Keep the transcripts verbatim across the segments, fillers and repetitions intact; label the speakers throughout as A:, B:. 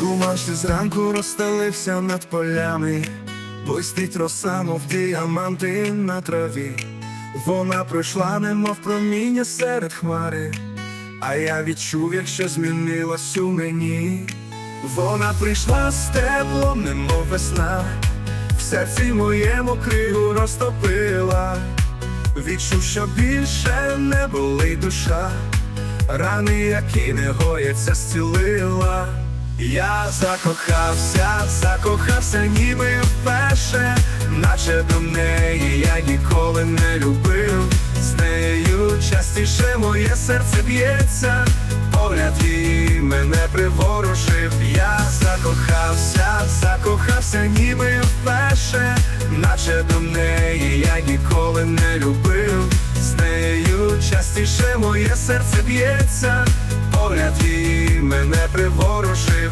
A: Туман ще зранку розстелився над полями, блистить роса, мов діаманти на траві. Вона пройшла, немов проміння серед хмари, а я відчув, як щось змінилось у мені. Вона прийшла з теплом, немов весна, в серці моєму кригу розтопила. Відчув, що більше не болить душа, рани, які не гояться, зцілила. Я закохався, закохався ніби вперше, наче до неї я ніколи не любив. З нею частіше моє серце б'ється, погляд її мене приворожив. Я закохався, закохався ніби вперше, наче до неї я ніколи не любив. З нею частіше моє серце б'ється, погляд її мене приворожив.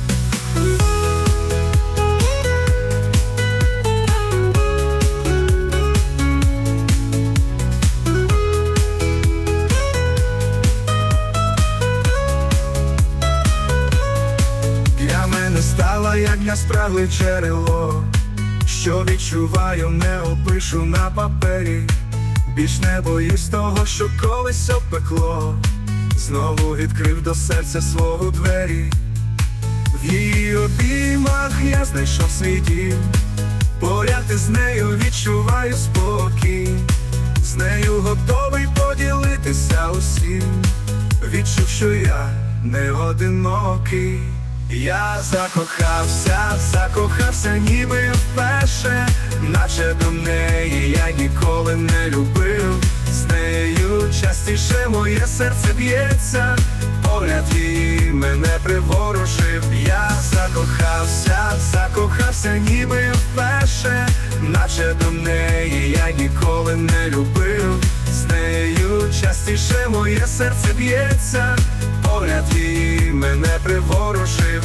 A: Для мене стала, як я спрагле джерело, що відчуваю, не опишу на папері. Більш не боюсь того, що колись опекло, знову відкрив до серця свого двері. В її обіймах я знайшов свій дім, поряд із нею відчуваю спокій. З нею готовий поділитися усім, відчув, що я не одинокий. Я закохався, закохався ніби вперше, наче до неї я ніколи не любив. З нею частіше моє серце б'ється, погляд її мене приворожив. Я закохався, закохався ніби вперше, наче до неї я ніколи не любив. З нею частіше моє серце б'ється, погляд її мене приворожив.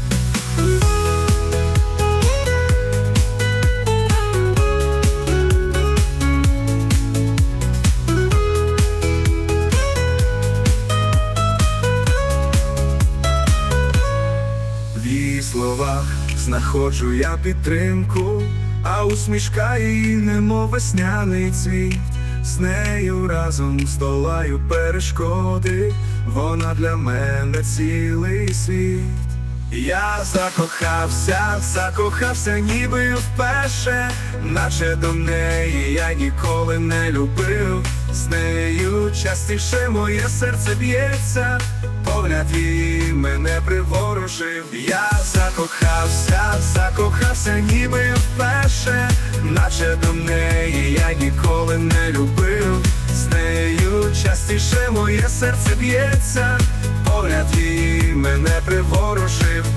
A: В її словах знаходжу я підтримку, а усмішка її немов весняний цвіт. З нею разом здолаю перешкоди, вона для мене цілий світ. Я закохався, закохався ніби вперше, наче до неї я ніколи не любив. З нею частіше моє серце б'ється, погляд її мене приворожив. Я закохався, закохався ніби вперше, наче до неї я ніколи не любив. З нею частіше моє серце б'ється, погляд її мене приворожив.